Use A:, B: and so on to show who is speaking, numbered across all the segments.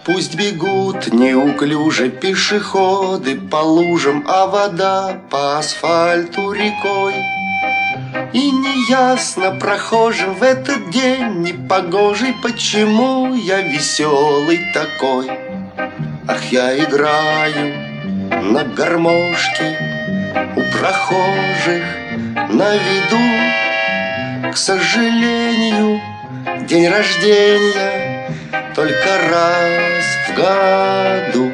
A: Пусть бегут неуклюже пешеходы по лужам, а вода по асфальту рекой. И неясно прохожим в этот день непогожий, почему я веселый такой. Ах, я играю на гармошке у прохожих на виду. К сожалению, день рождения только раз в году.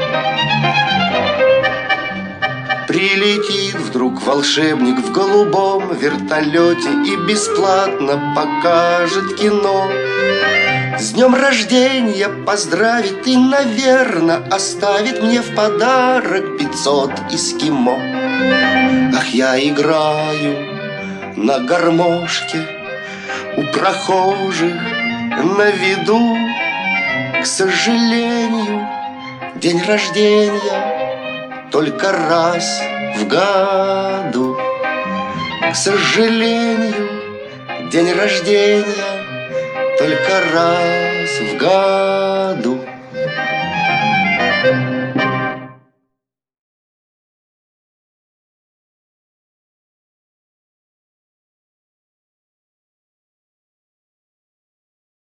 A: Прилетит вдруг волшебник в голубом вертолете и бесплатно покажет кино. С днем рождения поздравит и, наверно, оставит мне в подарок 500 эскимо. Ах, я играю на гармошке у прохожих на виду. К сожалению, день рождения только раз в году. К сожалению, день рождения только раз в году.